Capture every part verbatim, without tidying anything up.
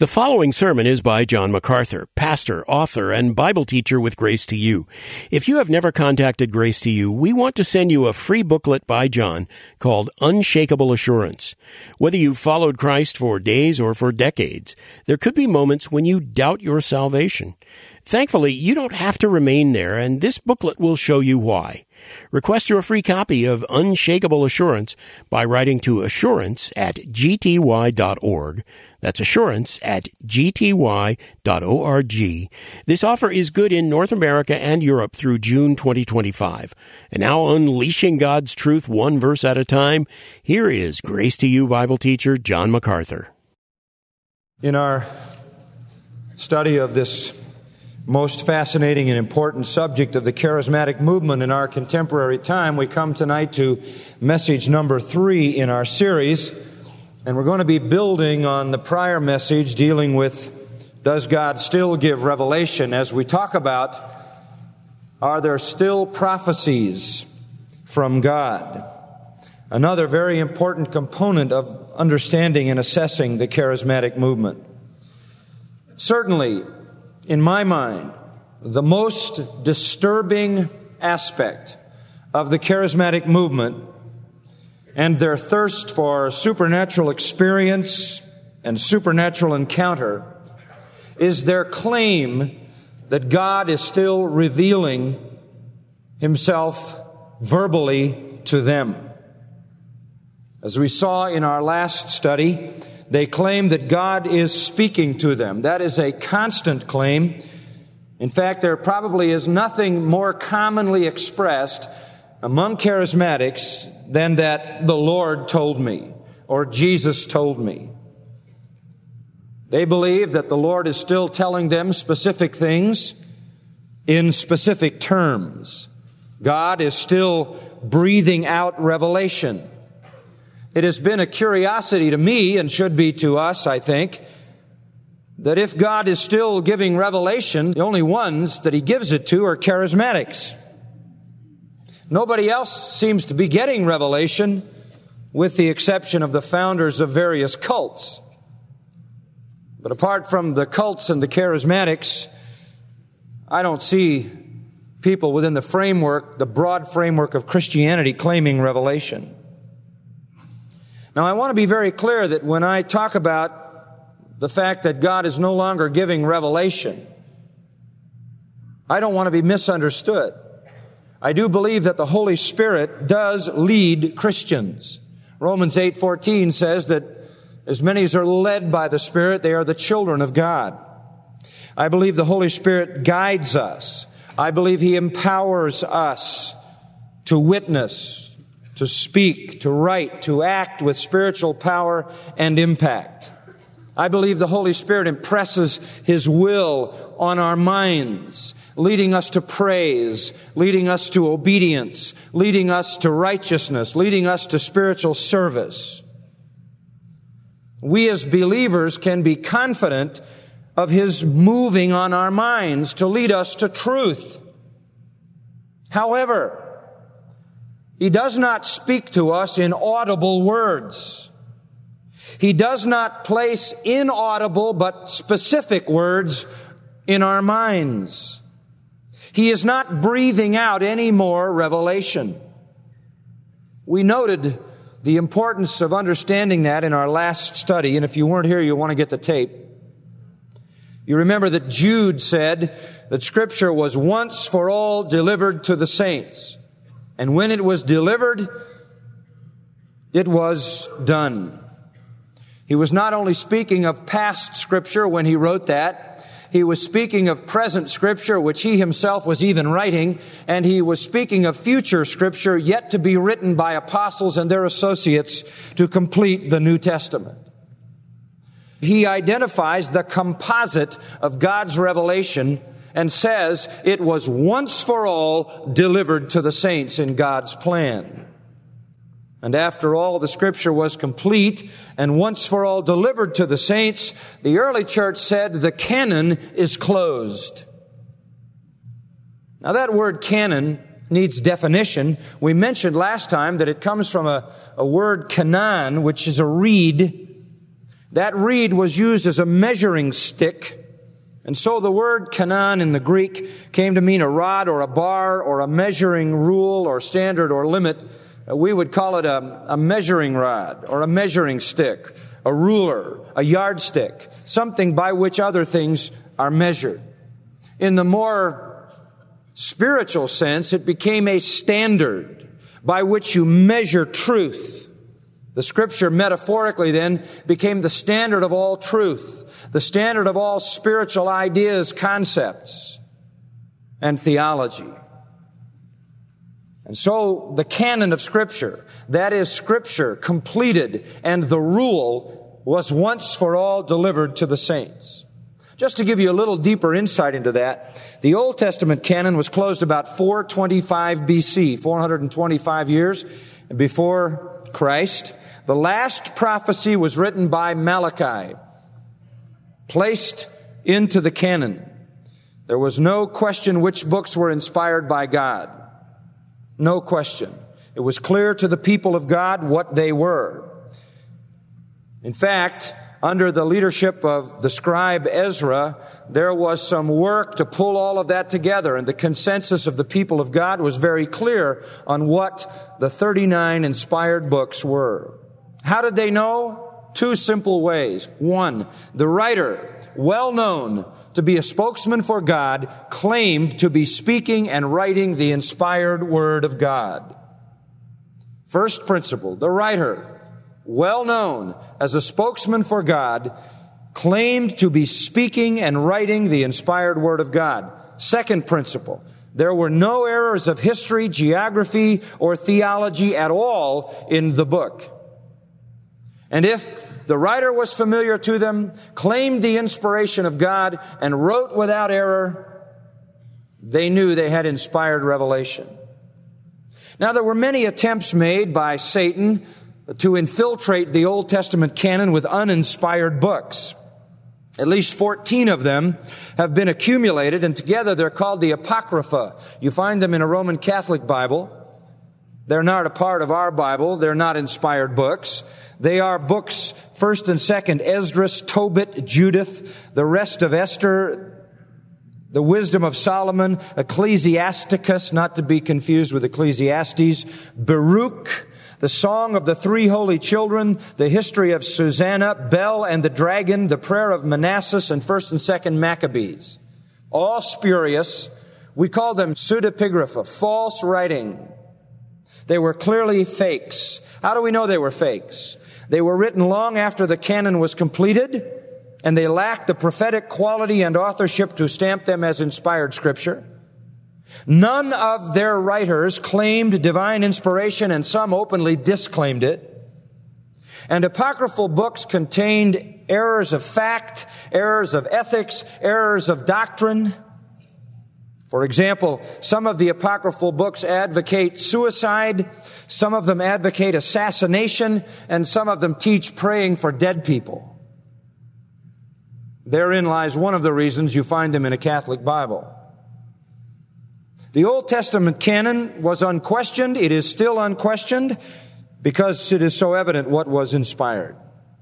The following sermon is by John MacArthur, pastor, author, and Bible teacher with Grace to You. If you have never contacted Grace to You, we want to send you a free booklet by John called Unshakable Assurance. Whether you've followed Christ for days or for decades, there could be moments when you doubt your salvation. Thankfully, you don't have to remain there, and this booklet will show you why. Request your free copy of Unshakable Assurance by writing to assurance at g t y dot org. That's assurance at g t y dot org. This offer is good in North America and Europe through June twenty twenty-five. And now, unleashing God's truth one verse at a time, here is Grace to You Bible teacher John MacArthur. In our study of this most fascinating and important subject of the charismatic movement in our contemporary time, we come tonight to message number three in our series, and we're going to be building on the prior message dealing with, does God still give revelation? As we talk about, are there still prophecies from God? Another very important component of understanding and assessing the charismatic movement. Certainly, in my mind, the most disturbing aspect of the charismatic movement and their thirst for supernatural experience and supernatural encounter is their claim that God is still revealing Himself verbally to them. As we saw in our last study, they claim that God is speaking to them. That is a constant claim. In fact, there probably is nothing more commonly expressed among charismatics than that the Lord told me or Jesus told me. They believe that the Lord is still telling them specific things in specific terms. God is still breathing out revelation. It has been a curiosity to me, and should be to us, I think, that if God is still giving revelation, the only ones that He gives it to are charismatics. Nobody else seems to be getting revelation, with the exception of the founders of various cults. But apart from the cults and the charismatics, I don't see people within the framework, the broad framework of Christianity, claiming revelation. Now, I want to be very clear that when I talk about the fact that God is no longer giving revelation, I don't want to be misunderstood. I do believe that the Holy Spirit does lead Christians. Romans eight fourteen says that as many as are led by the Spirit, they are the children of God. I believe the Holy Spirit guides us. I believe He empowers us to witness, to speak, to write, to act with spiritual power and impact. I believe the Holy Spirit impresses His will on our minds, leading us to praise, leading us to obedience, leading us to righteousness, leading us to spiritual service. We as believers can be confident of His moving on our minds to lead us to truth. However, He does not speak to us in audible words. He does not place inaudible but specific words in our minds. He is not breathing out any more revelation. We noted the importance of understanding that in our last study, and if you weren't here, you'll want to get the tape. You remember that Jude said that Scripture was once for all delivered to the saints. And when it was delivered, it was done. He was not only speaking of past Scripture when he wrote that, he was speaking of present Scripture, which he himself was even writing, and he was speaking of future Scripture yet to be written by apostles and their associates to complete the New Testament. He identifies the composite of God's revelation and says it was once for all delivered to the saints in God's plan. And after all the Scripture was complete and once for all delivered to the saints, the early church said the canon is closed. Now that word canon needs definition. We mentioned last time that it comes from a, a word kanan, which is a reed. That reed was used as a measuring stick, and so the word kanan in the Greek came to mean a rod or a bar or a measuring rule or standard or limit. We would call it a, a measuring rod or a measuring stick, a ruler, a yardstick, something by which other things are measured. In the more spiritual sense, it became a standard by which you measure truth. The Scripture, metaphorically then, became the standard of all truth, the standard of all spiritual ideas, concepts, and theology. And so the canon of Scripture, that is Scripture completed, and the rule was once for all delivered to the saints. Just to give you a little deeper insight into that, the Old Testament canon was closed about four twenty-five B C, four hundred twenty-five years before Christ. The last prophecy was written by Malachi, placed into the canon. There was no question which books were inspired by God. No question. It was clear to the people of God what they were. In fact, under the leadership of the scribe Ezra, there was some work to pull all of that together, and the consensus of the people of God was very clear on what the thirty-nine inspired books were. How did they know? Two simple ways. One, the writer, well known to be a spokesman for God, claimed to be speaking and writing the inspired Word of God. First principle, the writer, well known as a spokesman for God, claimed to be speaking and writing the inspired Word of God. Second principle, there were no errors of history, geography, or theology at all in the book. And if the writer was familiar to them, claimed the inspiration of God, and wrote without error, they knew they had inspired revelation. Now, there were many attempts made by Satan to infiltrate the Old Testament canon with uninspired books. At least fourteen of them have been accumulated, and together they're called the Apocrypha. You find them in a Roman Catholic Bible. They're not a part of our Bible. They're not inspired books. They are books, first and second, Esdras, Tobit, Judith, the rest of Esther, the Wisdom of Solomon, Ecclesiasticus, not to be confused with Ecclesiastes, Baruch, the Song of the Three Holy Children, the history of Susanna, Bel and the Dragon, the prayer of Manassas, and first and second Maccabees. All spurious. We call them pseudepigrapha, false writing. They were clearly fakes. How do we know they were fakes? They were written long after the canon was completed, and they lacked the prophetic quality and authorship to stamp them as inspired Scripture. None of their writers claimed divine inspiration, and some openly disclaimed it. And apocryphal books contained errors of fact, errors of ethics, errors of doctrine. For example, some of the apocryphal books advocate suicide, some of them advocate assassination, and some of them teach praying for dead people. Therein lies one of the reasons you find them in a Catholic Bible. The Old Testament canon was unquestioned. It is still unquestioned because it is so evident what was inspired.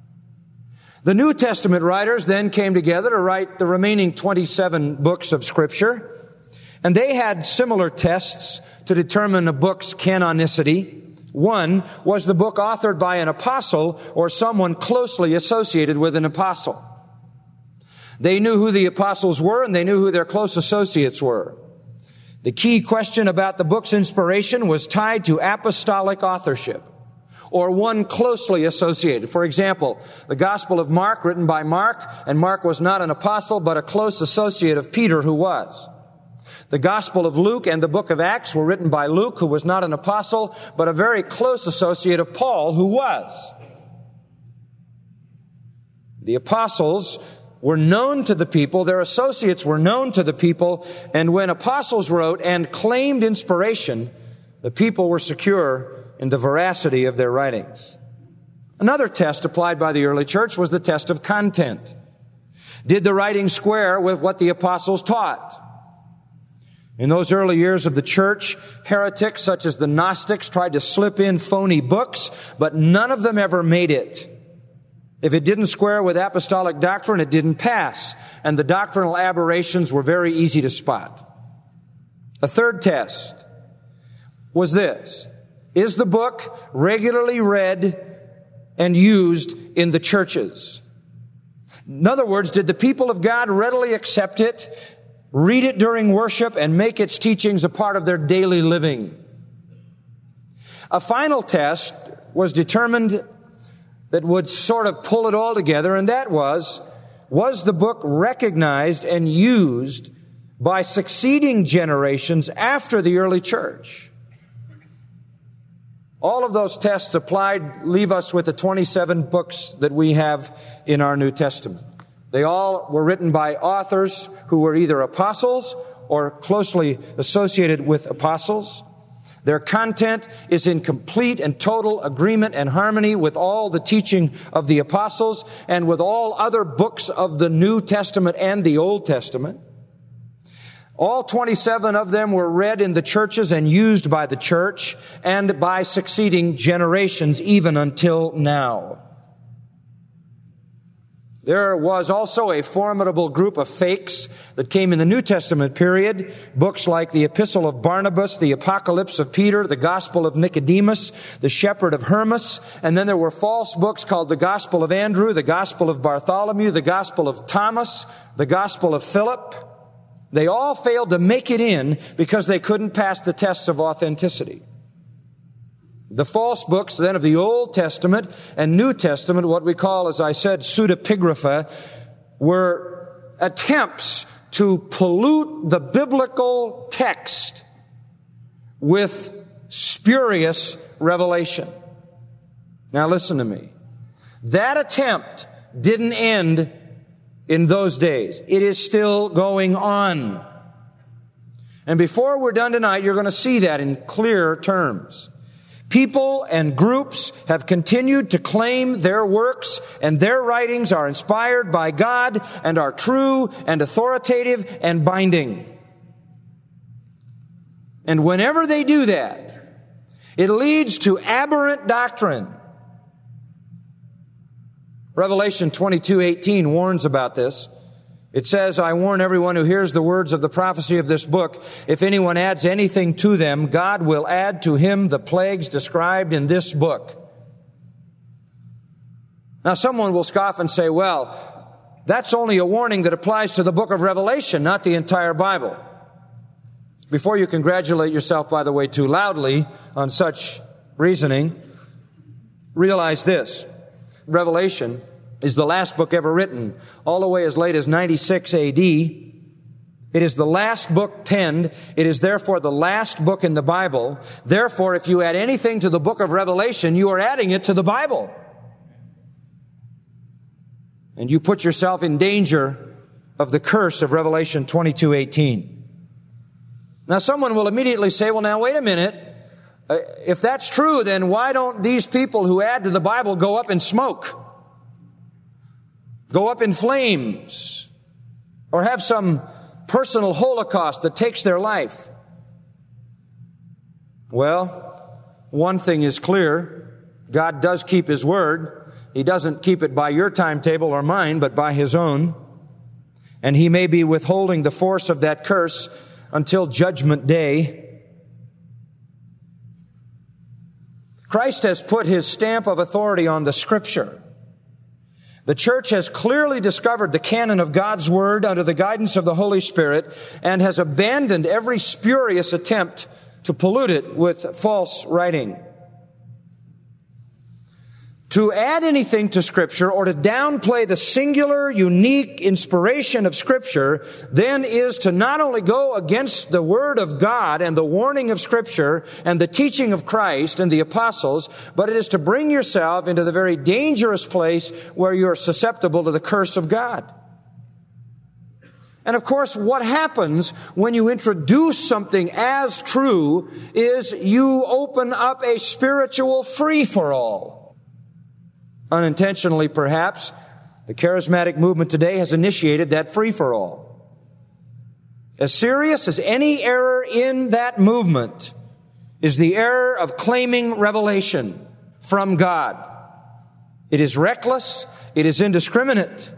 The New Testament writers then came together to write the remaining twenty-seven books of Scripture. And they had similar tests to determine a book's canonicity. One was the book authored by an apostle or someone closely associated with an apostle. They knew who the apostles were, and they knew who their close associates were. The key question about the book's inspiration was tied to apostolic authorship, or one closely associated. For example, the Gospel of Mark, written by Mark, and Mark was not an apostle, but a close associate of Peter, who was. The Gospel of Luke and the book of Acts were written by Luke, who was not an apostle, but a very close associate of Paul, who was. The apostles were known to the people, their associates were known to the people, and when apostles wrote and claimed inspiration, the people were secure in the veracity of their writings. Another test applied by the early church was the test of content. Did the writing square with what the apostles taught? In those early years of the church, heretics such as the Gnostics tried to slip in phony books, but none of them ever made it. If it didn't square with apostolic doctrine, it didn't pass. And the doctrinal aberrations were very easy to spot. A third test was this: is the book regularly read and used in the churches? In other words, did the people of God readily accept it, read it during worship, and make its teachings a part of their daily living? A final test was determined that would sort of pull it all together, and that was, was the book recognized and used by succeeding generations after the early church? All of those tests applied leave us with the twenty-seven books that we have in our New Testament. They all were written by authors who were either apostles or closely associated with apostles. Their content is in complete and total agreement and harmony with all the teaching of the apostles and with all other books of the New Testament and the Old Testament. All twenty-seven of them were read in the churches and used by the church and by succeeding generations even until now. There was also a formidable group of fakes that came in the New Testament period. Books like the Epistle of Barnabas, the Apocalypse of Peter, the Gospel of Nicodemus, the Shepherd of Hermas. And then there were false books called the Gospel of Andrew, the Gospel of Bartholomew, the Gospel of Thomas, the Gospel of Philip. They all failed to make it in because they couldn't pass the tests of authenticity. The false books then of the Old Testament and New Testament, what we call, as I said, pseudepigrapha, were attempts to pollute the biblical text with spurious revelation. Now listen to me. That attempt didn't end in those days. It is still going on. And before we're done tonight, you're going to see that in clear terms. People and groups have continued to claim their works and their writings are inspired by God and are true and authoritative and binding. And whenever they do that, it leads to aberrant doctrine. Revelation twenty-two eighteen warns about this. It says, I warn everyone who hears the words of the prophecy of this book, if anyone adds anything to them, God will add to him the plagues described in this book. Now someone will scoff and say, well, that's only a warning that applies to the book of Revelation, not the entire Bible. Before you congratulate yourself, by the way, too loudly on such reasoning, realize this. Revelation is the last book ever written, all the way as late as ninety-six A D. It is the last book penned. It is therefore the last book in the Bible. Therefore, if you add anything to the book of Revelation, you are adding it to the Bible. And you put yourself in danger of the curse of Revelation twenty-two eighteen. Now, someone will immediately say, well, now, wait a minute. Uh, if that's true, then why don't these people who add to the Bible go up in smoke? Go up in flames, or have some personal holocaust that takes their life? Well, one thing is clear. God does keep His word. He doesn't keep it by your timetable or mine, but by His own. And He may be withholding the force of that curse until Judgment Day. Christ has put His stamp of authority on the Scripture. The church has clearly discovered the canon of God's Word under the guidance of the Holy Spirit and has abandoned every spurious attempt to pollute it with false writing. To add anything to Scripture or to downplay the singular, unique inspiration of Scripture then is to not only go against the Word of God and the warning of Scripture and the teaching of Christ and the apostles, but it is to bring yourself into the very dangerous place where you're susceptible to the curse of God. And of course, what happens when you introduce something as true is you open up a spiritual free-for-all. Unintentionally, perhaps, the charismatic movement today has initiated that free-for-all. As serious as any error in that movement is the error of claiming revelation from God. It is reckless It is indiscriminate.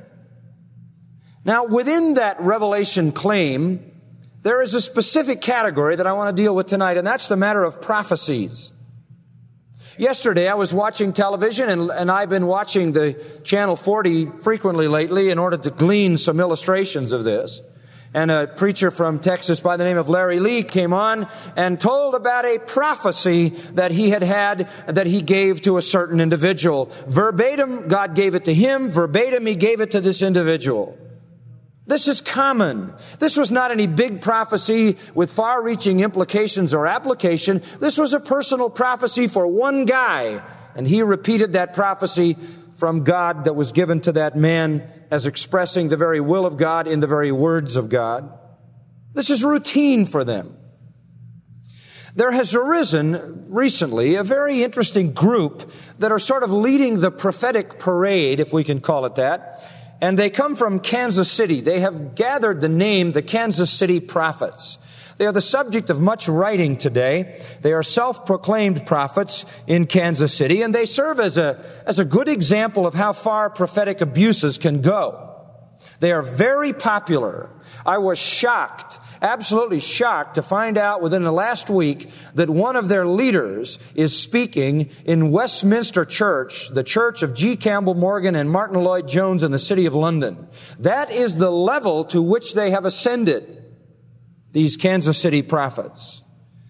Now, within that revelation claim, there is a specific category that I want to deal with tonight, and that's the matter of prophecies. Yesterday, I was watching television, and, and I've been watching the Channel forty frequently lately in order to glean some illustrations of this. And a preacher from Texas by the name of Larry Lee came on and told about a prophecy that he had had, that he gave to a certain individual. Verbatim, God gave it to him. Verbatim, he gave it to this individual. This is common. This was not any big prophecy with far-reaching implications or application. This was a personal prophecy for one guy, and he repeated that prophecy from God that was given to that man as expressing the very will of God in the very words of God. This is routine for them. There has arisen recently a very interesting group that are sort of leading the prophetic parade, if we can call it that. And they come from Kansas City. They have gathered the name the Kansas City Prophets. They are the subject of much writing today. They are self-proclaimed prophets in Kansas City, and they serve as a, as a good example of how far prophetic abuses can go. They are very popular. I was shocked, absolutely shocked, to find out within the last week that one of their leaders is speaking in Westminster Church, the church of G. Campbell Morgan and Martin Lloyd-Jones in the city of London. That is the level to which they have ascended, these Kansas City prophets.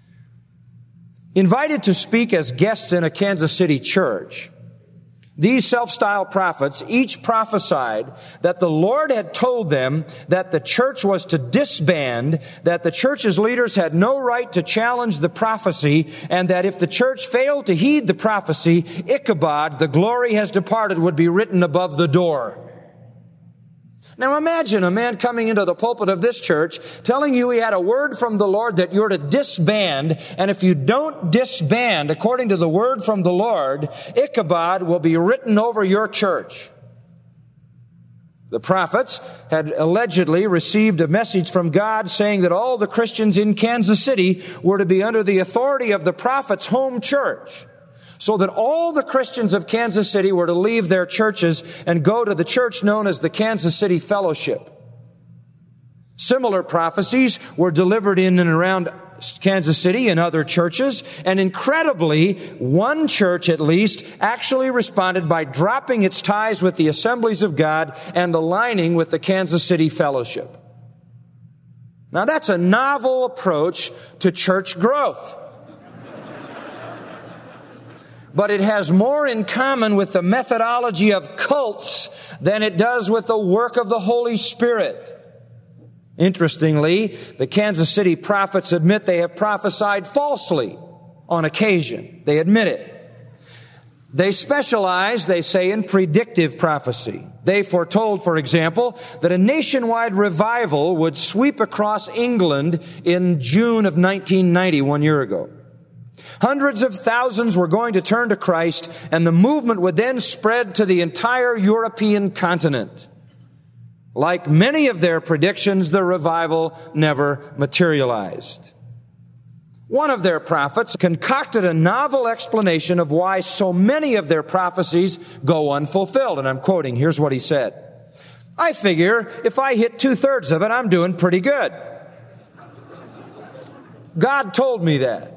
Invited to speak as guests in a Kansas City church, these self-styled prophets each prophesied that the Lord had told them that the church was to disband, that the church's leaders had no right to challenge the prophecy, and that if the church failed to heed the prophecy, Ichabod, the glory has departed, would be written above the door. Now imagine a man coming into the pulpit of this church telling you he had a word from the Lord that you're to disband, and if you don't disband according to the word from the Lord, Ichabod will be written over your church. The prophets had allegedly received a message from God saying that all the Christians in Kansas City were to be under the authority of the prophet's home church, so that all the Christians of Kansas City were to leave their churches and go to the church known as the Kansas City Fellowship. Similar prophecies were delivered in and around Kansas City and other churches, and incredibly, one church at least actually responded by dropping its ties with the Assemblies of God and aligning with the Kansas City Fellowship. Now that's a novel approach to church growth. But it has more in common with the methodology of cults than it does with the work of the Holy Spirit. Interestingly, the Kansas City prophets admit they have prophesied falsely on occasion. They admit it. They specialize, they say, in predictive prophecy. They foretold, for example, that a nationwide revival would sweep across England in June of nineteen ninety, one year ago. Hundreds of thousands were going to turn to Christ, and the movement would then spread to the entire European continent. Like many of their predictions, the revival never materialized. One of their prophets concocted a novel explanation of why so many of their prophecies go unfulfilled. And I'm quoting, here's what he said. I figure if I hit two-thirds of it, I'm doing pretty good. God told me that.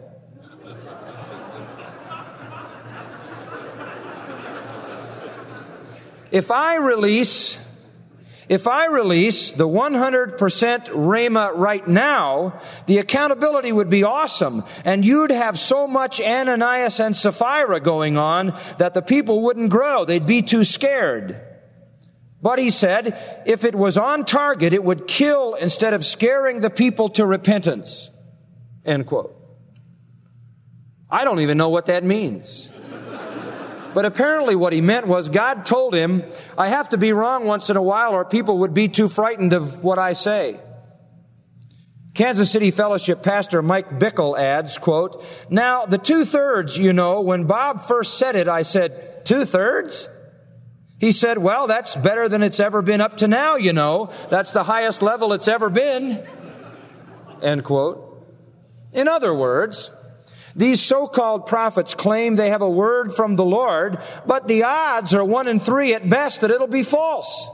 If I release, if I release the one hundred percent Rhema right now, the accountability would be awesome. And you'd have so much Ananias and Sapphira going on that the people wouldn't grow. They'd be too scared. But he said, if it was on target, it would kill instead of scaring the people to repentance. End quote. I don't even know what that means. But apparently what he meant was God told him, I have to be wrong once in a while or people would be too frightened of what I say. Kansas City Fellowship pastor Mike Bickle adds, quote, now the two-thirds, you know, when Bob first said it, I said, two-thirds? He said, well, that's better than it's ever been up to now, you know. That's the highest level it's ever been. End quote. In other words, These so-called prophets claim they have a word from the Lord, but the odds are one in three at best that it'll be false.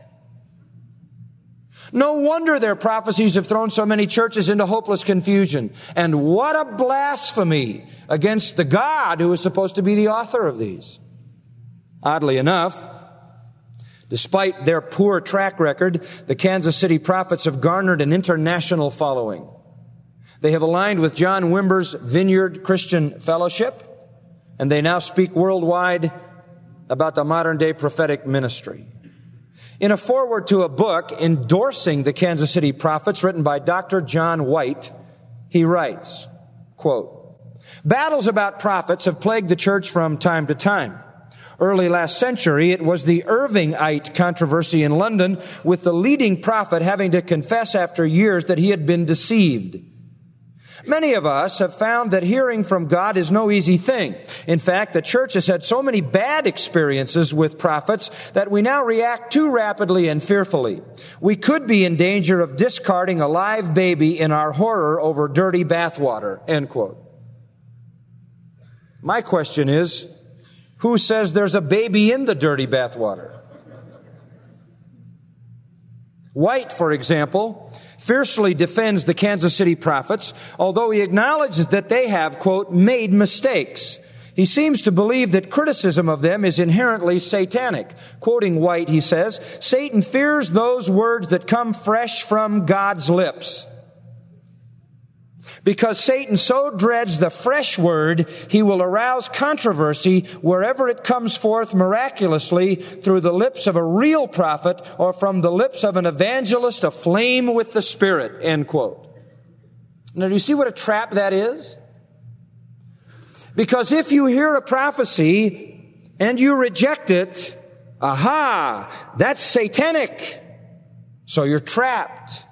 No wonder their prophecies have thrown so many churches into hopeless confusion. And what a blasphemy against the God who is supposed to be the author of these. Oddly enough, despite their poor track record, the Kansas City prophets have garnered an international following. They have aligned with John Wimber's Vineyard Christian Fellowship, and they now speak worldwide about the modern-day prophetic ministry. In a foreword to a book endorsing the Kansas City prophets written by Doctor John White, he writes, quote, "Battles about prophets have plagued the church from time to time. Early last century, it was the Irvingite controversy in London, with the leading prophet having to confess after years that he had been deceived. Many of us have found that hearing from God is no easy thing. In fact, the church has had so many bad experiences with prophets that we now react too rapidly and fearfully. We could be in danger of discarding a live baby in our horror over dirty bathwater," end quote. My question is, who says there's a baby in the dirty bathwater? White, for example, fiercely defends the Kansas City prophets, although he acknowledges that they have, quote, "made mistakes." He seems to believe that criticism of them is inherently satanic. Quoting White, he says, "Satan fears those words that come fresh from God's lips. Because Satan so dreads the fresh word, he will arouse controversy wherever it comes forth miraculously through the lips of a real prophet or from the lips of an evangelist aflame with the Spirit," end quote. Now, do you see what a trap that is? Because if you hear a prophecy and you reject it, aha, that's satanic. So you're trapped.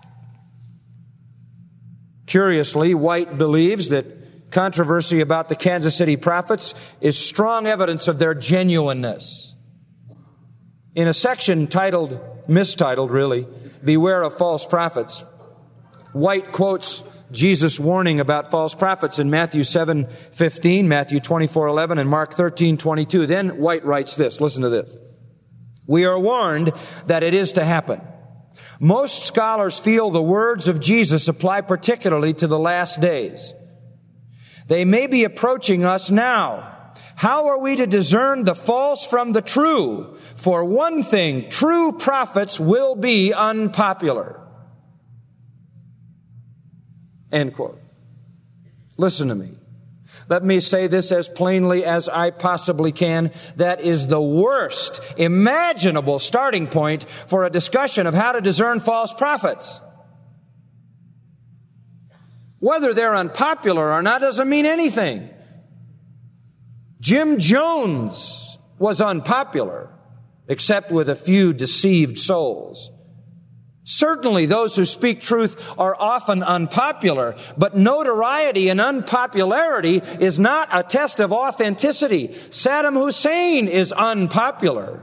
Curiously, White believes that controversy about the Kansas City prophets is strong evidence of their genuineness. In a section titled, mistitled really, "Beware of False Prophets," White quotes Jesus' warning about false prophets in Matthew seven fifteen, Matthew twenty-four eleven, and Mark thirteen twenty-two. Then White writes this, listen to this. "We are warned that it is to happen. Most scholars feel the words of Jesus apply particularly to the last days. They may be approaching us now. How are we to discern the false from the true? For one thing, true prophets will be unpopular." End quote. Listen to me. Let me say this as plainly as I possibly can. That is the worst imaginable starting point for a discussion of how to discern false prophets. Whether they're unpopular or not doesn't mean anything. Jim Jones was unpopular, except with a few deceived souls. Certainly those who speak truth are often unpopular, but notoriety and unpopularity is not a test of authenticity. Saddam Hussein is unpopular.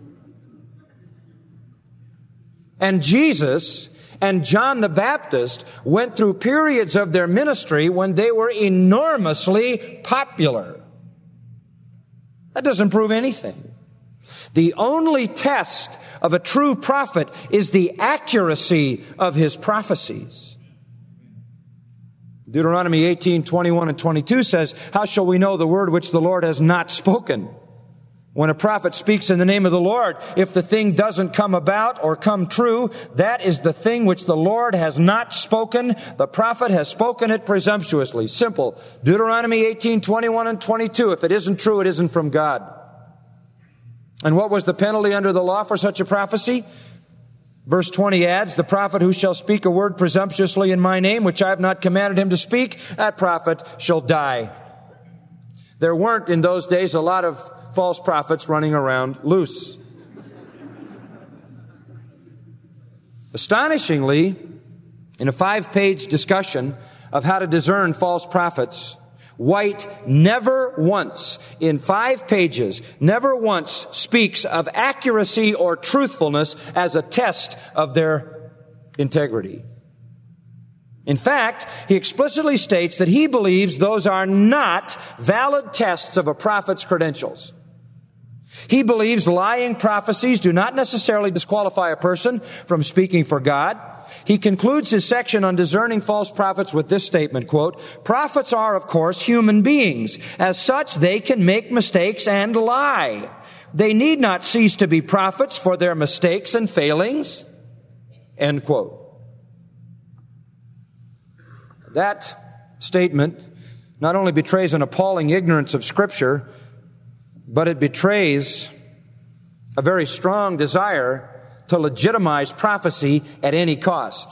And Jesus and John the Baptist went through periods of their ministry when they were enormously popular. That doesn't prove anything. The only test of a true prophet is the accuracy of his prophecies. Deuteronomy eighteen twenty-one and twenty-two says, "How shall we know the word which the Lord has not spoken?" When a prophet speaks in the name of the Lord, if the thing doesn't come about or come true, that is the thing which the Lord has not spoken. The prophet has spoken it presumptuously. Simple. Deuteronomy eighteen twenty-one and twenty-two. If it isn't true, it isn't from God. And what was the penalty under the law for such a prophecy? Verse twenty adds, "The prophet who shall speak a word presumptuously in my name, which I have not commanded him to speak, that prophet shall die." There weren't in those days a lot of false prophets running around loose. Astonishingly, in a five-page discussion of how to discern false prophets, White never once, in five pages, never once speaks of accuracy or truthfulness as a test of their integrity. In fact, he explicitly states that he believes those are not valid tests of a prophet's credentials. He believes lying prophecies do not necessarily disqualify a person from speaking for God. He concludes his section on discerning false prophets with this statement, quote, "Prophets are, of course, human beings. As such, they can make mistakes and lie. They need not cease to be prophets for their mistakes and failings." End quote. That statement not only betrays an appalling ignorance of Scripture, but it betrays a very strong desire to legitimize prophecy at any cost.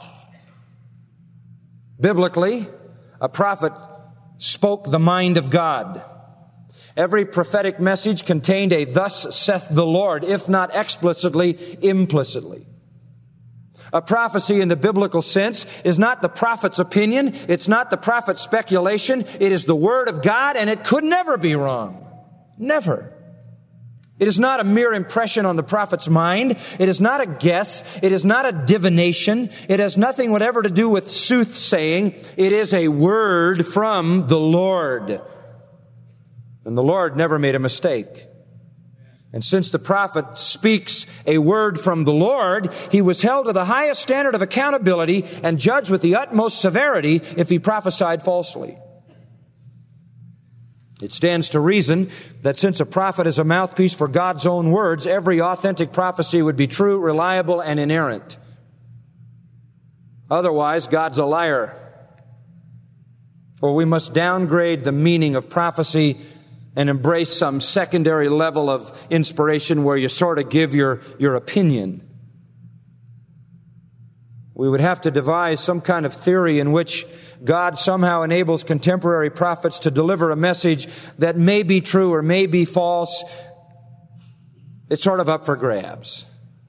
Biblically, a prophet spoke the mind of God. Every prophetic message contained a "thus saith the Lord," if not explicitly, implicitly. A prophecy in the biblical sense is not the prophet's opinion. It's not the prophet's speculation. It is the Word of God, and it could never be wrong. Never. It is not a mere impression on the prophet's mind. It is not a guess. It is not a divination. It has nothing whatever to do with soothsaying. It is a word from the Lord. And the Lord never made a mistake. And since the prophet speaks a word from the Lord, he was held to the highest standard of accountability and judged with the utmost severity if he prophesied falsely. It stands to reason that since a prophet is a mouthpiece for God's own words, every authentic prophecy would be true, reliable, and inerrant. Otherwise, God's a liar. Or we must downgrade the meaning of prophecy and embrace some secondary level of inspiration where you sort of give your, your opinion. We would have to devise some kind of theory in which God somehow enables contemporary prophets to deliver a message that may be true or may be false. It's sort of up for grabs.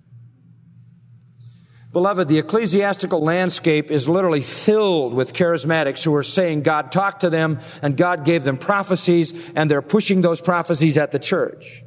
Beloved, the ecclesiastical landscape is literally filled with charismatics who are saying God talked to them and God gave them prophecies, and they're pushing those prophecies at the church.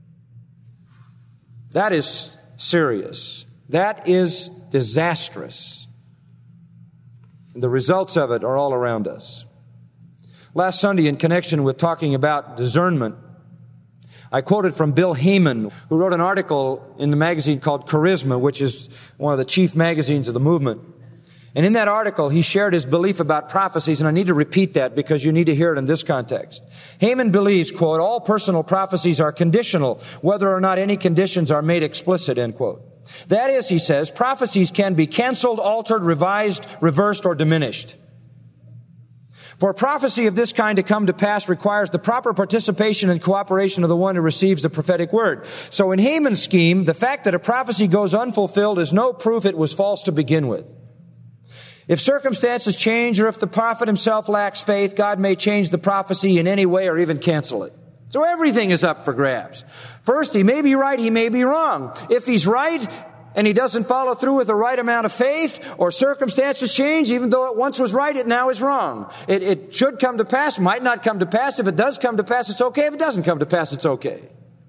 That is serious. That is disastrous. The results of it are all around us. Last Sunday, in connection with talking about discernment, I quoted from Bill Heyman, who wrote an article in the magazine called Charisma, which is one of the chief magazines of the movement. And in that article, he shared his belief about prophecies, and I need to repeat that because you need to hear it in this context. Heyman believes, quote, "all personal prophecies are conditional, whether or not any conditions are made explicit," end quote. That is, he says, prophecies can be canceled, altered, revised, reversed, or diminished. For a prophecy of this kind to come to pass requires the proper participation and cooperation of the one who receives the prophetic word. So in Heyman's scheme, the fact that a prophecy goes unfulfilled is no proof it was false to begin with. If circumstances change or if the prophet himself lacks faith, God may change the prophecy in any way or even cancel it. So everything is up for grabs. First, he may be right, he may be wrong. If he's right, and he doesn't follow through with the right amount of faith, or circumstances change, even though it once was right, it now is wrong. It, it should come to pass, might not come to pass. If it does come to pass, it's okay. If it doesn't come to pass, it's okay.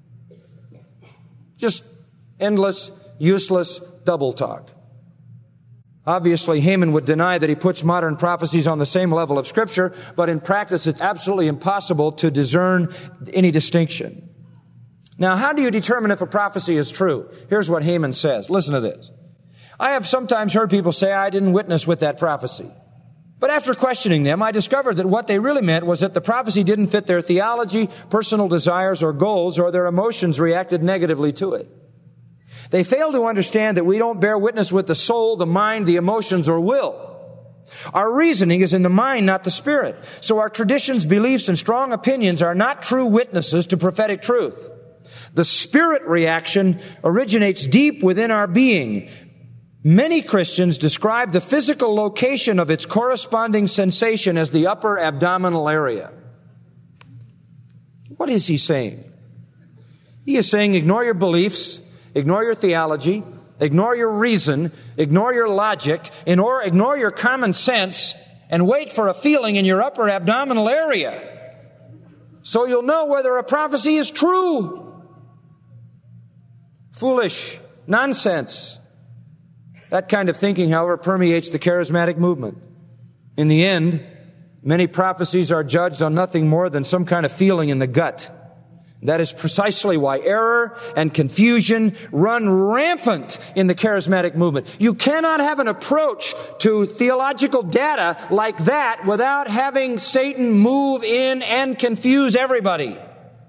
Just endless, useless double talk. Obviously, Heyman would deny that he puts modern prophecies on the same level of Scripture, but in practice, it's absolutely impossible to discern any distinction. Now, how do you determine if a prophecy is true? Here's what Heyman says. Listen to this. I have sometimes heard people say, I didn't witness with that prophecy. But after questioning them, I discovered that what they really meant was that the prophecy didn't fit their theology, personal desires, or goals, or their emotions reacted negatively to it. They fail to understand that we don't bear witness with the soul, the mind, the emotions, or will. Our reasoning is in the mind, not the spirit. So our traditions, beliefs, and strong opinions are not true witnesses to prophetic truth. The spirit reaction originates deep within our being. Many Christians describe the physical location of its corresponding sensation as the upper abdominal area. What is he saying? He is saying ignore your beliefs, ignore your theology, ignore your reason, ignore your logic, ignore, ignore your common sense, and wait for a feeling in your upper abdominal area. So you'll know whether a prophecy is true. Foolish nonsense. That kind of thinking, however, permeates the charismatic movement. In the end, many prophecies are judged on nothing more than some kind of feeling in the gut. That is precisely why error and confusion run rampant in the charismatic movement. You cannot have an approach to theological data like that without having Satan move in and confuse everybody.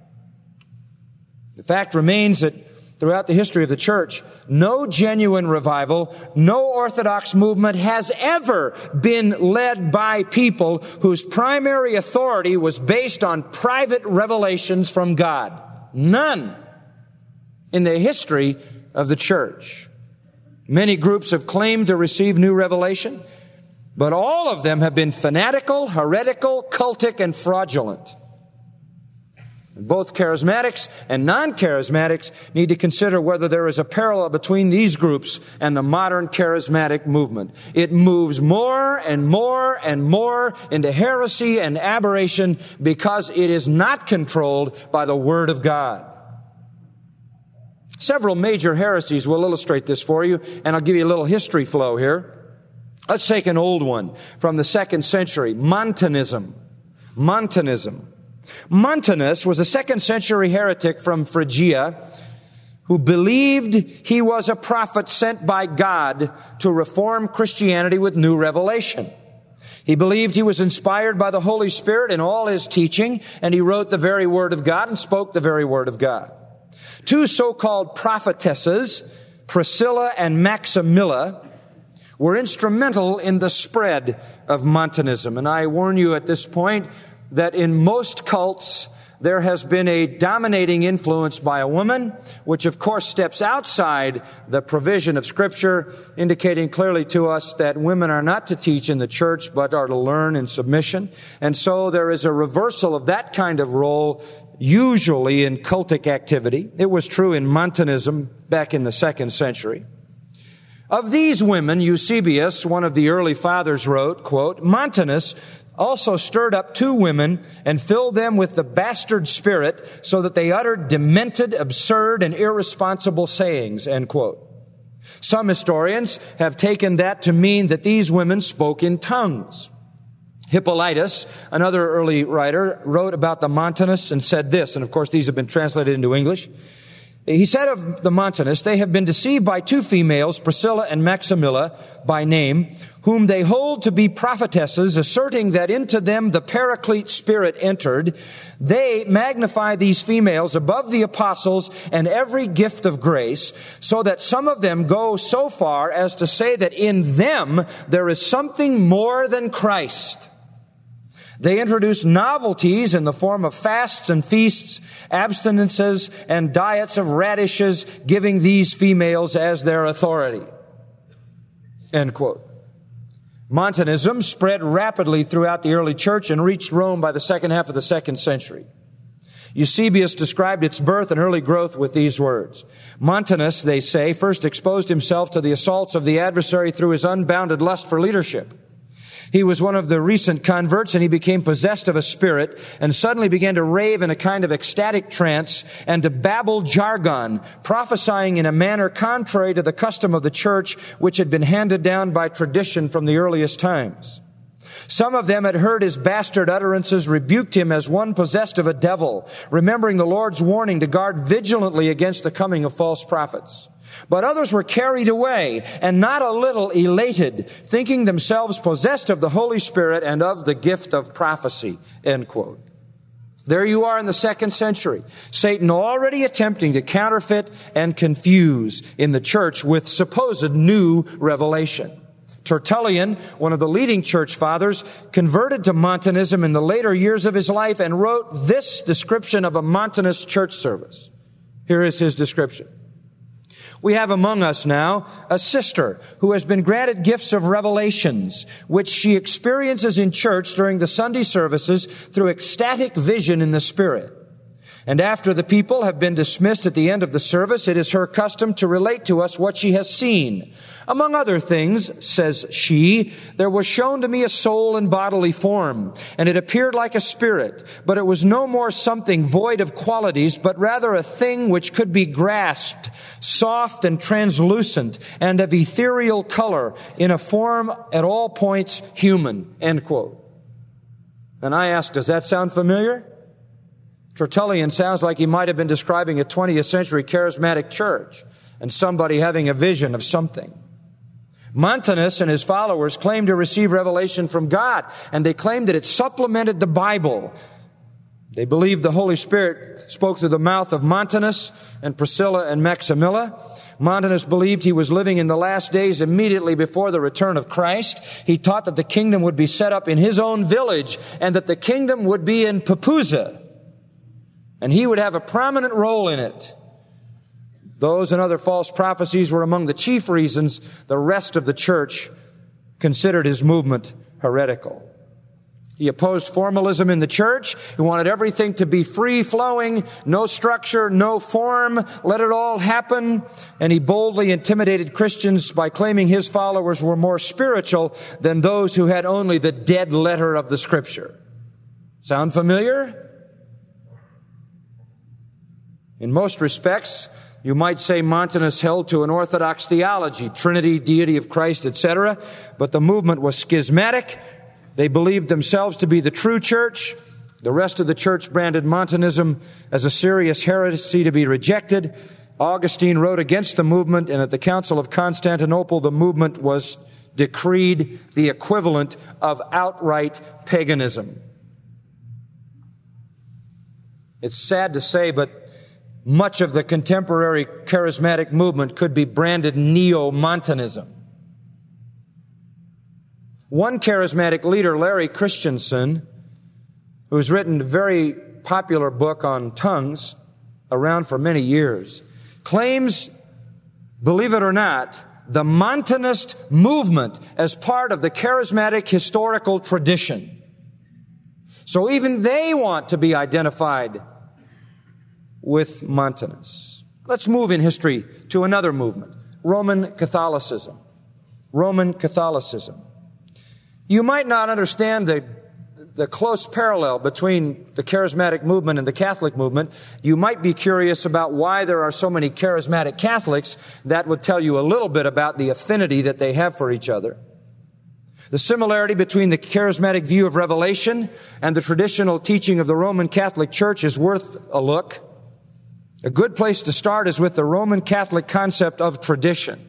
The fact remains that throughout the history of the church, no genuine revival, no orthodox movement has ever been led by people whose primary authority was based on private revelations from God. None in the history of the church. Many groups have claimed to receive new revelation, but all of them have been fanatical, heretical, cultic, and fraudulent. Both charismatics and non-charismatics need to consider whether there is a parallel between these groups and the modern charismatic movement. It moves more and more and more into heresy and aberration because it is not controlled by the Word of God. Several major heresies will illustrate this for you, and I'll give you a little history flow here. Let's take an old one from the second century, Montanism. Montanism. Montanus was a second century heretic from Phrygia who believed he was a prophet sent by God to reform Christianity with new revelation. He believed he was inspired by the Holy Spirit in all his teaching, and he wrote the very Word of God and spoke the very Word of God. Two so-called prophetesses, Priscilla and Maximilla, were instrumental in the spread of Montanism. And I warn you at this point that in most cults, there has been a dominating influence by a woman, which of course steps outside the provision of Scripture, indicating clearly to us that women are not to teach in the church, but are to learn in submission. And so there is a reversal of that kind of role, usually in cultic activity. It was true in Montanism back in the second century. Of these women, Eusebius, one of the early fathers, wrote, quote, Montanus also stirred up two women and filled them with the bastard spirit so that they uttered demented, absurd, and irresponsible sayings, end quote. Some historians have taken that to mean that these women spoke in tongues. Hippolytus, another early writer, wrote about the Montanists and said this, and of course these have been translated into English. He said of the Montanists, they have been deceived by two females, Priscilla and Maximilla, by name, whom they hold to be prophetesses, asserting that into them the Paraclete Spirit entered. They magnify these females above the apostles and every gift of grace, so that some of them go so far as to say that in them there is something more than Christ. They introduce novelties in the form of fasts and feasts, abstinences, and diets of radishes, giving these females as their authority. End quote. Montanism spread rapidly throughout the early church and reached Rome by the second half of the second century. Eusebius described its birth and early growth with these words. Montanus, they say, first exposed himself to the assaults of the adversary through his unbounded lust for leadership. He was one of the recent converts, and he became possessed of a spirit and suddenly began to rave in a kind of ecstatic trance and to babble jargon, prophesying in a manner contrary to the custom of the church, which had been handed down by tradition from the earliest times. Some of them had heard his bastard utterances, rebuked him as one possessed of a devil, remembering the Lord's warning to guard vigilantly against the coming of false prophets. But others were carried away and not a little elated, thinking themselves possessed of the Holy Spirit and of the gift of prophecy, end quote. There you are in the second century. Satan already attempting to counterfeit and confuse in the church with supposed new revelation. Tertullian, one of the leading church fathers, converted to Montanism in the later years of his life and wrote this description of a Montanist church service. Here is his description. We have among us now a sister who has been granted gifts of revelations, which she experiences in church during the Sunday services through ecstatic vision in the Spirit. And after the people have been dismissed at the end of the service, it is her custom to relate to us what she has seen. Among other things, says she, there was shown to me a soul in bodily form, and it appeared like a spirit, but it was no more something void of qualities, but rather a thing which could be grasped, soft and translucent, and of ethereal color, in a form at all points human. End quote. And I ask, does that sound familiar? Tertullian sounds like he might have been describing a twentieth century charismatic church and somebody having a vision of something. Montanus and his followers claimed to receive revelation from God, and they claimed that it supplemented the Bible. They believed the Holy Spirit spoke through the mouth of Montanus and Priscilla and Maximilla. Montanus believed he was living in the last days immediately before the return of Christ. He taught that the kingdom would be set up in his own village and that the kingdom would be in Papusa, and he would have a prominent role in it. Those and other false prophecies were among the chief reasons the rest of the church considered his movement heretical. He opposed formalism in the church. He wanted everything to be free-flowing, no structure, no form, let it all happen. And he boldly intimidated Christians by claiming his followers were more spiritual than those who had only the dead letter of the Scripture. Sound familiar? In most respects, you might say Montanus held to an orthodox theology, Trinity, deity of Christ, et cetera, but the movement was schismatic. They believed themselves to be the true church. The rest of the church branded Montanism as a serious heresy to be rejected. Augustine wrote against the movement, and at the Council of Constantinople, the movement was decreed the equivalent of outright paganism. It's sad to say, but much of the contemporary charismatic movement could be branded neo-Montanism. One charismatic leader, Larry Christensen, who's written a very popular book on tongues, around for many years, claims, believe it or not, the Montanist movement as part of the charismatic historical tradition. So even they want to be identified with Montanus. Let's move in history to another movement, Roman Catholicism. Roman Catholicism. You might not understand the, the close parallel between the charismatic movement and the Catholic movement. You might be curious about why there are so many charismatic Catholics. That would tell you a little bit about the affinity that they have for each other. The similarity between the charismatic view of revelation and the traditional teaching of the Roman Catholic Church is worth a look. A good place to start is with the Roman Catholic concept of tradition.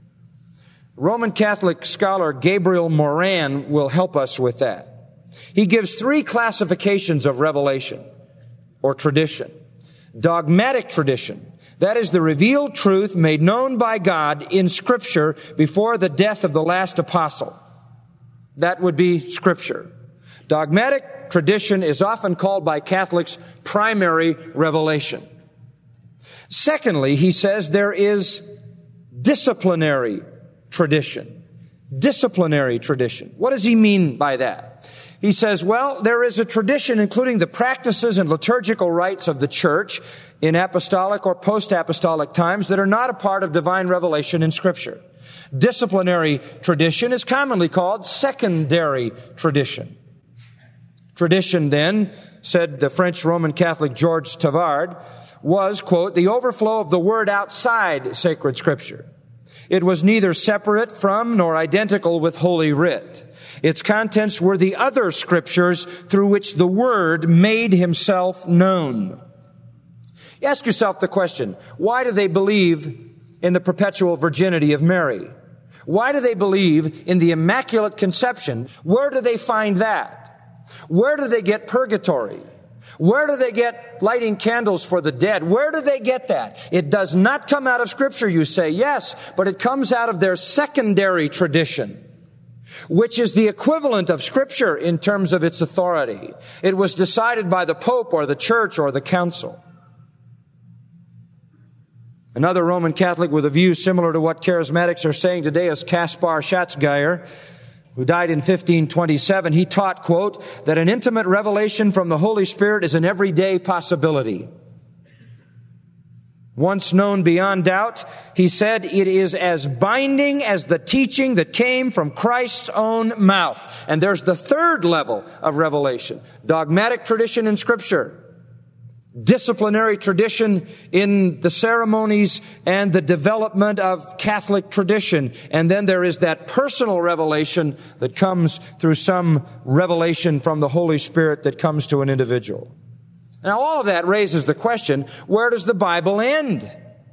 Roman Catholic scholar Gabriel Moran will help us with that. He gives three classifications of revelation or tradition. Dogmatic tradition, that is the revealed truth made known by God in Scripture before the death of the last apostle. That would be Scripture. Dogmatic tradition is often called by Catholics primary revelation. Secondly, he says there is disciplinary tradition. Disciplinary tradition. What does he mean by that? He says, well, there is a tradition including the practices and liturgical rites of the church in apostolic or post-apostolic times that are not a part of divine revelation in Scripture. Disciplinary tradition is commonly called secondary tradition. Tradition, then, said the French Roman Catholic Georges Tavard, was, quote, the overflow of the word outside sacred Scripture. It was neither separate from nor identical with Holy Writ. Its contents were the other Scriptures through which the Word made Himself known. You ask yourself the question, why do they believe in the perpetual virginity of Mary? Why do they believe in the Immaculate Conception? Where do they find that? Where do they get purgatory? Where do they get lighting candles for the dead? Where do they get that? It does not come out of Scripture, you say. Yes, but it comes out of their secondary tradition, which is the equivalent of Scripture in terms of its authority. It was decided by the Pope or the Church or the Council. Another Roman Catholic with a view similar to what charismatics are saying today is Kaspar Schatzgeier, who died in fifteen twenty-seven. He taught, quote, that an intimate revelation from the Holy Spirit is an everyday possibility. once known beyond doubt, he said, it is as binding as the teaching that came from Christ's own mouth. And there's the third level of revelation. Dogmatic tradition in Scripture. Disciplinary tradition in the ceremonies and the development of Catholic tradition. And then there is that personal revelation that comes through some revelation from the Holy Spirit that comes to an individual. Now, all of that raises the question, where does the Bible end?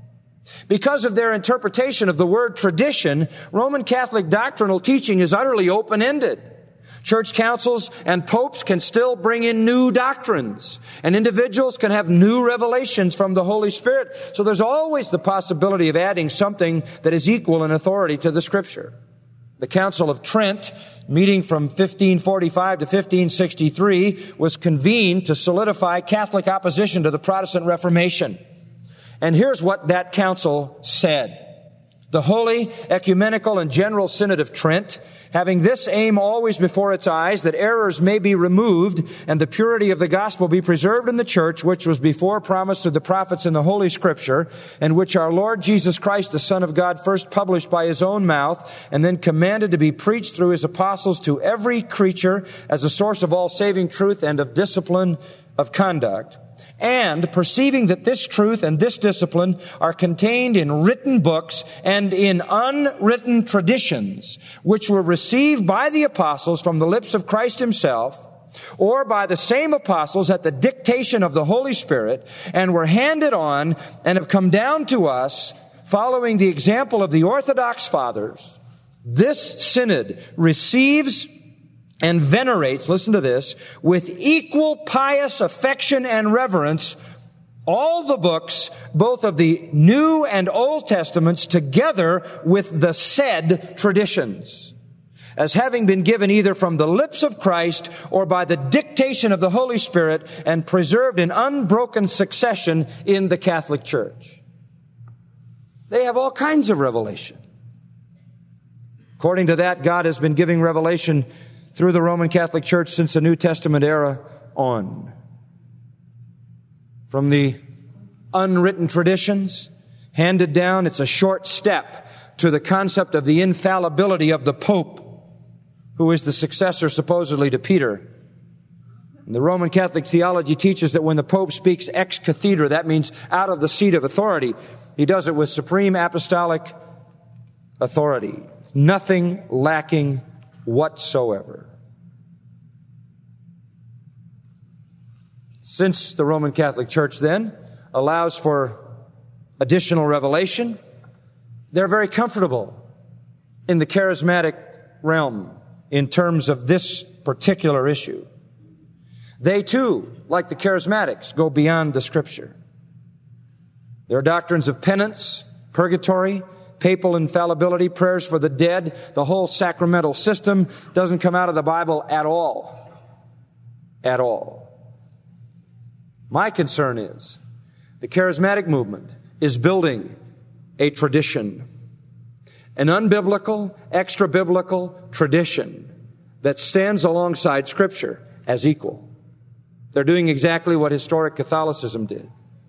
Because of their interpretation of the word tradition, Roman Catholic doctrinal teaching is utterly open-ended. Church councils and popes can still bring in new doctrines, and individuals can have new revelations from the Holy Spirit. So there's always the possibility of adding something that is equal in authority to the Scripture. The Council of Trent, meeting from fifteen forty-five to fifteen sixty-three, was convened to solidify Catholic opposition to the Protestant Reformation. And here's what that council said. The Holy, Ecumenical, and General Synod of Trent, having this aim always before its eyes, that errors may be removed and the purity of the gospel be preserved in the church, which was before promised to the prophets in the Holy Scripture, and which our Lord Jesus Christ, the Son of God, first published by his own mouth, and then commanded to be preached through his apostles to every creature as a source of all saving truth and of discipline of conduct. And perceiving that this truth and this discipline are contained in written books and in unwritten traditions, which were received by the apostles from the lips of Christ himself, or by the same apostles at the dictation of the Holy Spirit, and were handed on and have come down to us, following the example of the Orthodox Fathers, this synod receives and venerates, listen to this, with equal pious affection and reverence, all the books, both of the New and Old Testaments, together with the said traditions, as having been given either from the lips of Christ or by the dictation of the Holy Spirit and preserved in unbroken succession in the Catholic Church. They have all kinds of revelation. According to that, God has been giving revelation through the Roman Catholic Church since the New Testament era on. From the unwritten traditions handed down, it's a short step to the concept of the infallibility of the Pope, who is the successor supposedly to Peter. And the Roman Catholic theology teaches that when the Pope speaks ex cathedra, that means out of the seat of authority, he does it with supreme apostolic authority. Nothing lacking whatsoever. Since the Roman Catholic Church then allows for additional revelation, they're very comfortable in the charismatic realm in terms of this particular issue. They too, like the charismatics, go beyond the Scripture. There are doctrines of penance, purgatory, papal infallibility, prayers for the dead. The whole sacramental system doesn't come out of the Bible at all. At all. My concern is the charismatic movement is building a tradition, an unbiblical, extra-biblical tradition that stands alongside Scripture as equal. They're doing exactly what historic Catholicism did.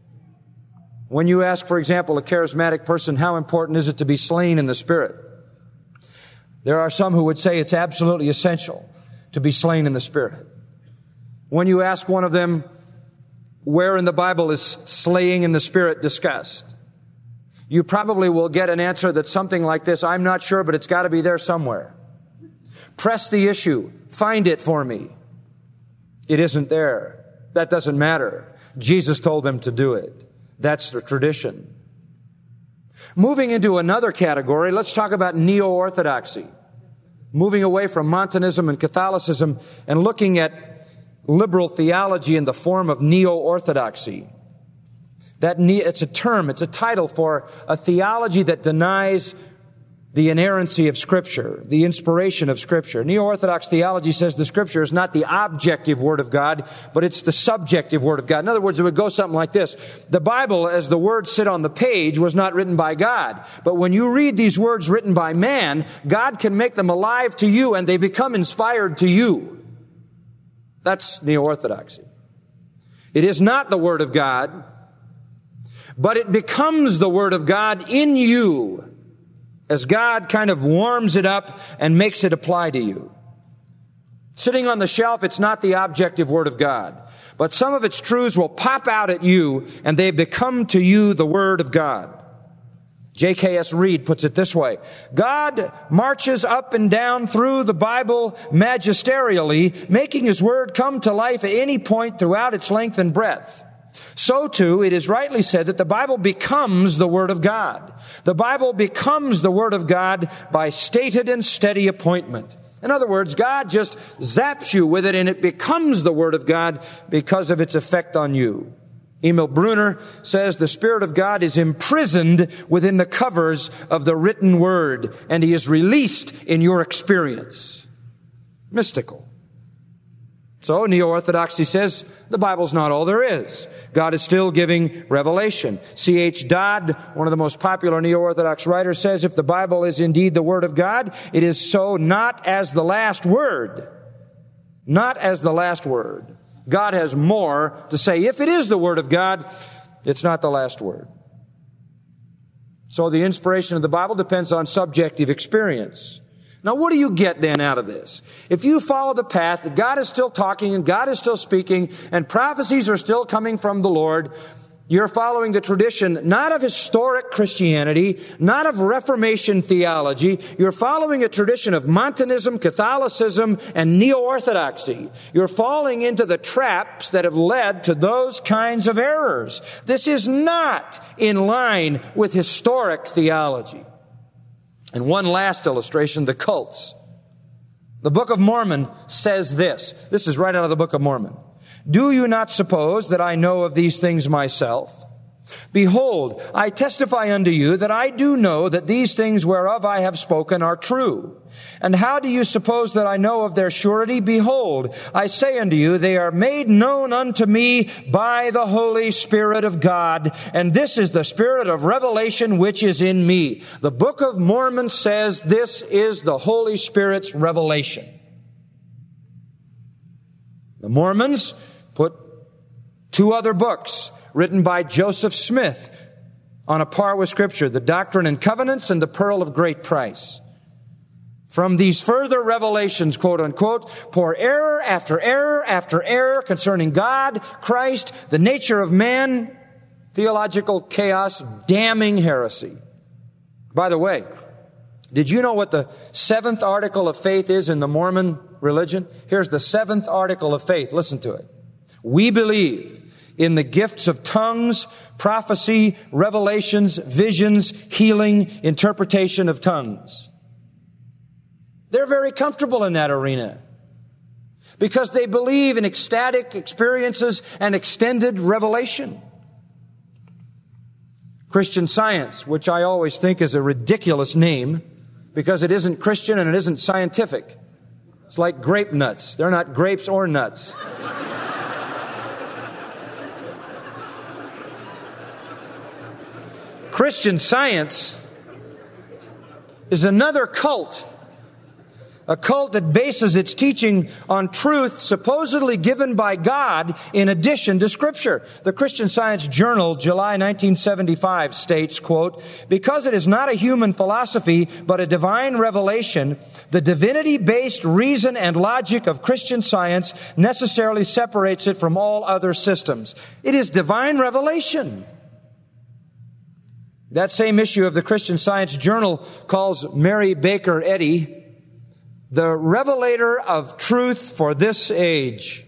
When you ask, for example, a charismatic person, how important is it to be slain in the Spirit? There are some who would say it's absolutely essential to be slain in the Spirit. When you ask one of them, where in the Bible is slaying in the Spirit discussed, you probably will get an answer that's something like this: I'm not sure, but it's got to be there somewhere. Press the issue. Find it for me. It isn't there. That doesn't matter. Jesus told them to do it. That's the tradition. Moving into another category, let's talk about neo-orthodoxy. Moving away from Montanism and Catholicism and looking at liberal theology in the form of neo-orthodoxy. That ne- it's a term, it's a title for a theology that denies the inerrancy of Scripture, the inspiration of Scripture. Neo-Orthodox theology says the Scripture is not the objective Word of God, but it's the subjective Word of God. In other words, it would go something like this. The Bible, as the words sit on the page, was not written by God. But when you read these words written by man, God can make them alive to you and they become inspired to you. That's neo-Orthodoxy. It is not the Word of God, but it becomes the Word of God in you as God kind of warms it up and makes it apply to you. Sitting on the shelf, it's not the objective Word of God, but some of its truths will pop out at you and they become to you the Word of God. J K S Reed puts it this way: God marches up and down through the Bible magisterially, making His Word come to life at any point throughout its length and breadth. So too, it is rightly said that the Bible becomes the Word of God. The Bible becomes the Word of God by stated and steady appointment. In other words, God just zaps you with it and it becomes the Word of God because of its effect on you. Emil Brunner says the Spirit of God is imprisoned within the covers of the written Word, and He is released in your experience. Mystical. So Neo-Orthodoxy says the Bible's not all there is. God is still giving revelation. C H Dodd, one of the most popular Neo-Orthodox writers, says if the Bible is indeed the Word of God, it is so not as the last word. Not as the last word. God has more to say. If it is the Word of God, it's not the last word. So the inspiration of the Bible depends on subjective experience. Now, what do you get then out of this? If you follow the path that God is still talking and God is still speaking and prophecies are still coming from the Lord, you're following the tradition not of historic Christianity, not of Reformation theology. You're following a tradition of Montanism, Catholicism, and Neo-Orthodoxy. You're falling into the traps that have led to those kinds of errors. This is not in line with historic theology. And one last illustration, the cults. The Book of Mormon says this. This is right out of the Book of Mormon. Do you not suppose that I know of these things myself? Behold, I testify unto you that I do know that these things whereof I have spoken are true. And how do you suppose that I know of their surety? Behold, I say unto you, they are made known unto me by the Holy Spirit of God, and this is the Spirit of revelation which is in me. The Book of Mormon says this is the Holy Spirit's revelation. The Mormons put two other books written by Joseph Smith on a par with Scripture, the Doctrine and Covenants and the Pearl of Great Price. From these further revelations, quote unquote, pour error after error after error concerning God, Christ, the nature of man, theological chaos, damning heresy. By the way, did you know what the seventh article of faith is in the Mormon religion? Here's the seventh article of faith. Listen to it. We believe in the gifts of tongues, prophecy, revelations, visions, healing, interpretation of tongues. They're very comfortable in that arena because they believe in ecstatic experiences and extended revelation. Christian Science, which I always think is a ridiculous name because it isn't Christian and it isn't scientific. It's like grape nuts. They're not grapes or nuts. Christian Science is another cult. A cult that bases its teaching on truth supposedly given by God in addition to Scripture. The Christian Science Journal, July nineteen seventy-five, states, quote, because it is not a human philosophy, but a divine revelation, the divinity-based reason and logic of Christian Science necessarily separates it from all other systems. It is divine revelation. That same issue of the Christian Science Journal calls Mary Baker Eddy the revelator of truth for this age.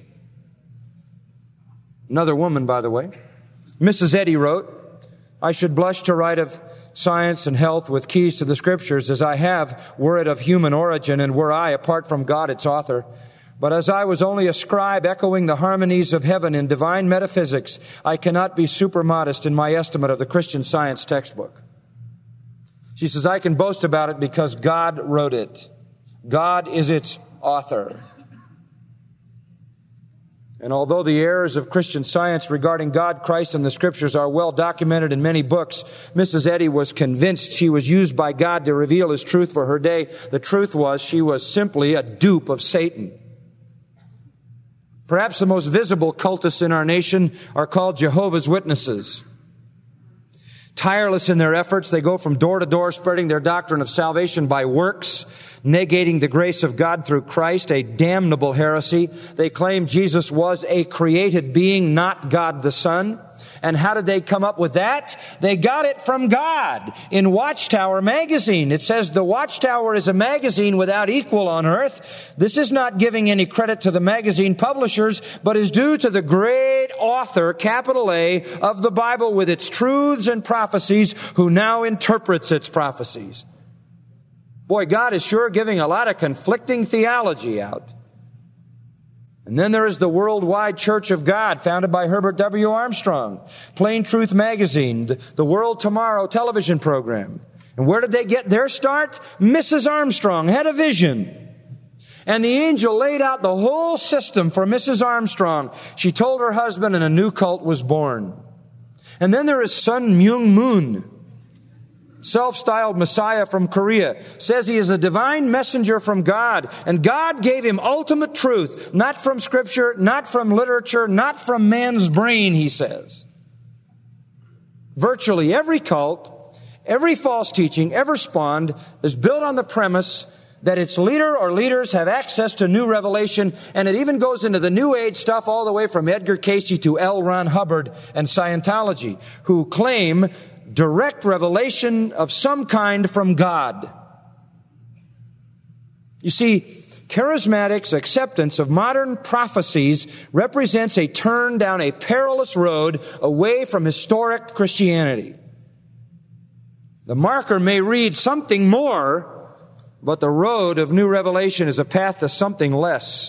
Another woman, by the way. Missus Eddy wrote, I should blush to write of science and health with keys to the Scriptures as I have, were it of human origin, and were I, apart from God, its author. But as I was only a scribe echoing the harmonies of heaven in divine metaphysics, I cannot be super modest in my estimate of the Christian Science textbook. She says, I can boast about it because God wrote it. God is its author. And although the errors of Christian Science regarding God, Christ, and the Scriptures are well documented in many books, Missus Eddy was convinced she was used by God to reveal His truth for her day. The truth was she was simply a dupe of Satan. Perhaps the most visible cultists in our nation are called Jehovah's Witnesses. Tireless in their efforts, they go from door to door spreading their doctrine of salvation by works, negating the grace of God through Christ, a damnable heresy. They claim Jesus was a created being, not God the Son. And how did they come up with that? They got it from God in Watchtower magazine. It says the Watchtower is a magazine without equal on earth. This is not giving any credit to the magazine publishers, but is due to the great author, capital A, of the Bible with its truths and prophecies, who now interprets its prophecies. Boy, God is sure giving a lot of conflicting theology out. And then there is the Worldwide Church of God, founded by Herbert W. Armstrong. Plain Truth Magazine, the World Tomorrow television program. And where did they get their start? Missus Armstrong had a vision. And the angel laid out the whole system for Missus Armstrong. She told her husband, and a new cult was born. And then there is Sun Myung Moon, self-styled Messiah from Korea, says he is a divine messenger from God, and God gave him ultimate truth, not from Scripture, not from literature, not from man's brain, he says. Virtually every cult, every false teaching ever spawned is built on the premise that its leader or leaders have access to new revelation, and it even goes into the New Age stuff all the way from Edgar Cayce to L. Ron Hubbard and Scientology, who claim direct revelation of some kind from God. You see, charismatics' acceptance of modern prophecies represents a turn down a perilous road away from historic Christianity. The marker may read something more, but the road of new revelation is a path to something less.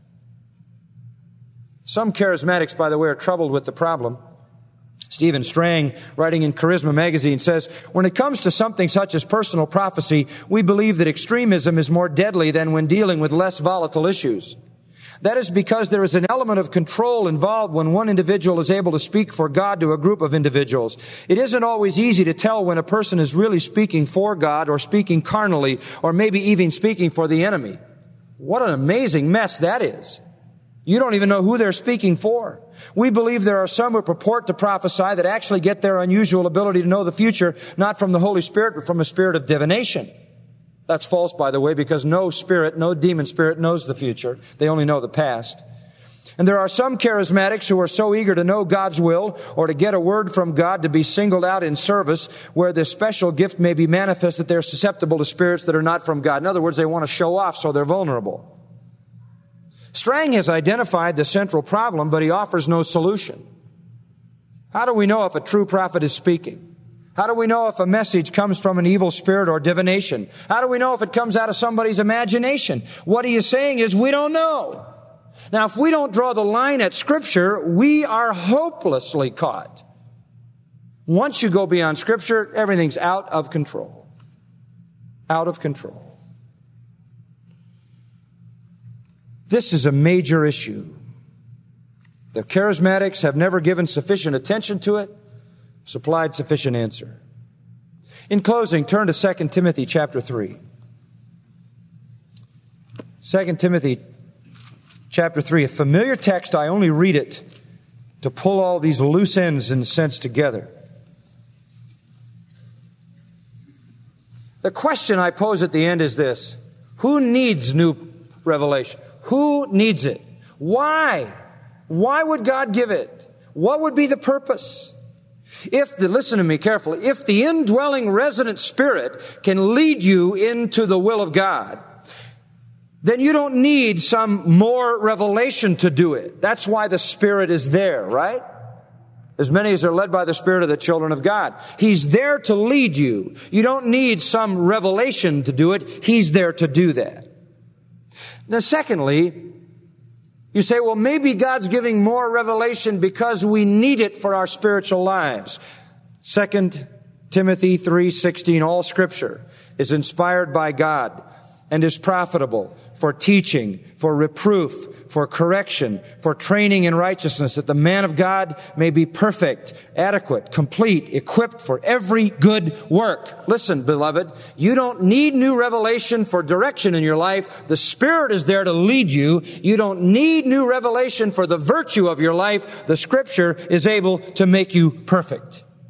Some charismatics, by the way, are troubled with the problem. Stephen Strang, writing in Charisma magazine, says, when it comes to something such as personal prophecy, we believe that extremism is more deadly than when dealing with less volatile issues. That is because there is an element of control involved when one individual is able to speak for God to a group of individuals. It isn't always easy to tell when a person is really speaking for God or speaking carnally or maybe even speaking for the enemy. What an amazing mess that is. You don't even know who they're speaking for. We believe there are some who purport to prophesy that actually get their unusual ability to know the future, not from the Holy Spirit, but from a spirit of divination. That's false, by the way, because no spirit, no demon spirit knows the future. They only know the past. And there are some charismatics who are so eager to know God's will or to get a word from God to be singled out in service where this special gift may be manifest that they're susceptible to spirits that are not from God. In other words, they want to show off, so they're vulnerable. Strang has identified the central problem, but he offers no solution. How do we know if a true prophet is speaking? How do we know if a message comes from an evil spirit or divination? How do we know if it comes out of somebody's imagination? What he is saying is we don't know. Now, if we don't draw the line at Scripture, we are hopelessly caught. Once you go beyond Scripture, everything's out of control. Out of control. This is a major issue. The charismatics have never given sufficient attention to it, supplied sufficient answer. In closing, turn to Second Timothy chapter three. Second Timothy chapter three, a familiar text. I only read it to pull all these loose ends in a sense together. The question I pose at the end is this: who needs new revelation? Who needs it? Why? Why would God give it? What would be the purpose? If the, listen to me carefully, if the indwelling resident Spirit can lead you into the will of God, then you don't need some more revelation to do it. That's why the Spirit is there, right? As many as are led by the Spirit of the children of God. He's there to lead you. You don't need some revelation to do it. He's there to do that. Now, secondly, you say, well, maybe God's giving more revelation because we need it for our spiritual lives. Second Timothy three sixteen, all Scripture is inspired by God and is profitable for teaching, for reproof, for correction, for training in righteousness, that the man of God may be perfect, adequate, complete, equipped for every good work. Listen, beloved, you don't need new revelation for direction in your life. The Spirit is there to lead you. You don't need new revelation for the virtue of your life. The Scripture is able to make you perfect.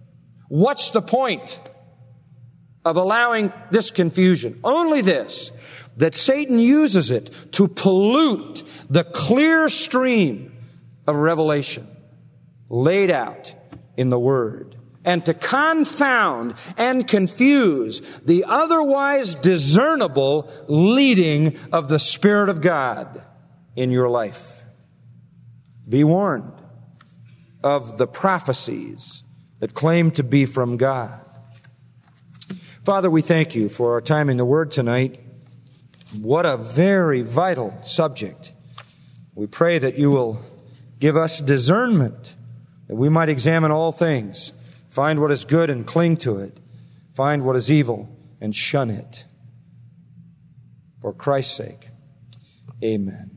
What's the point of allowing this confusion? Only this, that Satan uses it to pollute the clear stream of revelation laid out in the Word, and to confound and confuse the otherwise discernible leading of the Spirit of God in your life. Be warned of the prophecies that claim to be from God. Father, we thank you for our time in the Word tonight. What a very vital subject. We pray that you will give us discernment, that we might examine all things, find what is good and cling to it, find what is evil and shun it. For Christ's sake, amen.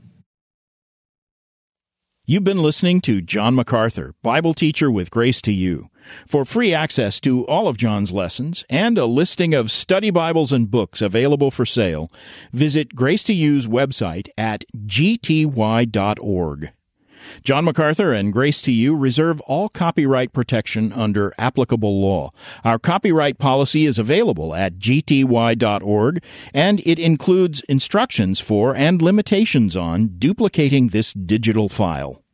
You've been listening to John MacArthur, Bible teacher with Grace to You. For free access to all of John's lessons and a listing of study Bibles and books available for sale, visit Grace to You's website at g t y dot org. John MacArthur and Grace to You reserve all copyright protection under applicable law. Our copyright policy is available at g t y dot org, and it includes instructions for and limitations on duplicating this digital file.